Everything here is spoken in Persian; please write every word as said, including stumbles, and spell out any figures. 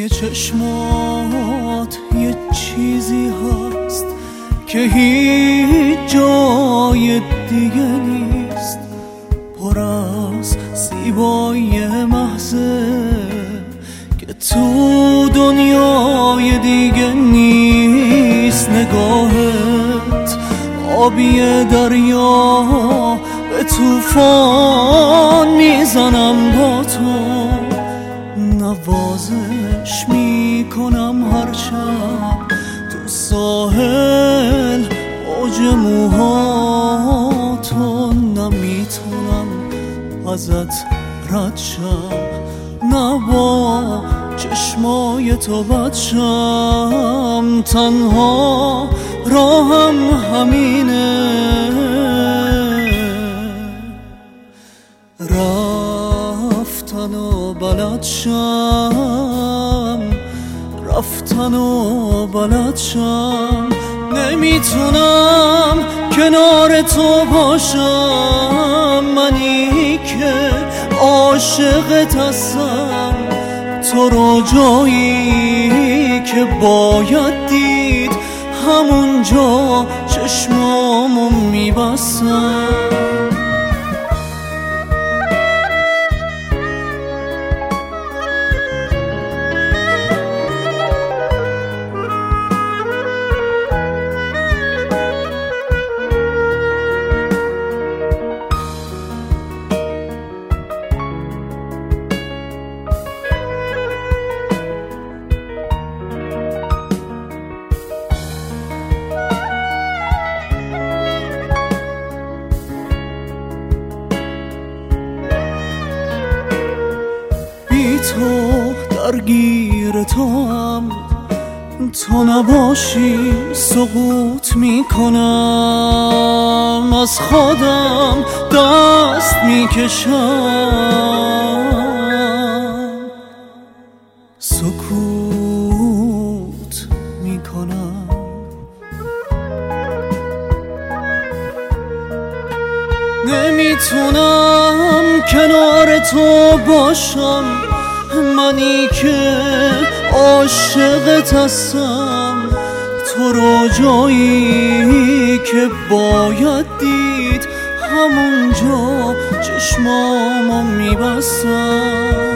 توی چشمات یه چیزی هست که هیچ جای دیگه نیست، پر از زیبایی محضه که تو دنیای دیگه نیست. نگاهت آبی دریا، به طوفان میزنم با تو، نوازش میکنم هر شب تو ساحل اوج موهاتو. نمیتونم ازت رد شم، نه با چشمای تو بد شم، تنها راهم همینه. رفتن و بلد شم، رفتن و بلد شم، نمیتونم کنار تو باشم، منی که عاشقت هستم، تو رو جایی که باید دید همونجا چشمامو میبستم. تو درگیر تو هم، تو نباشی سقوط میکنم، از خودم دست میکشم، سکوت میکنم. نمیتونم کنار تو باشم، منی که عاشقت هستم، تو رو جایی که باید دید همونجا چشمامو میبستم.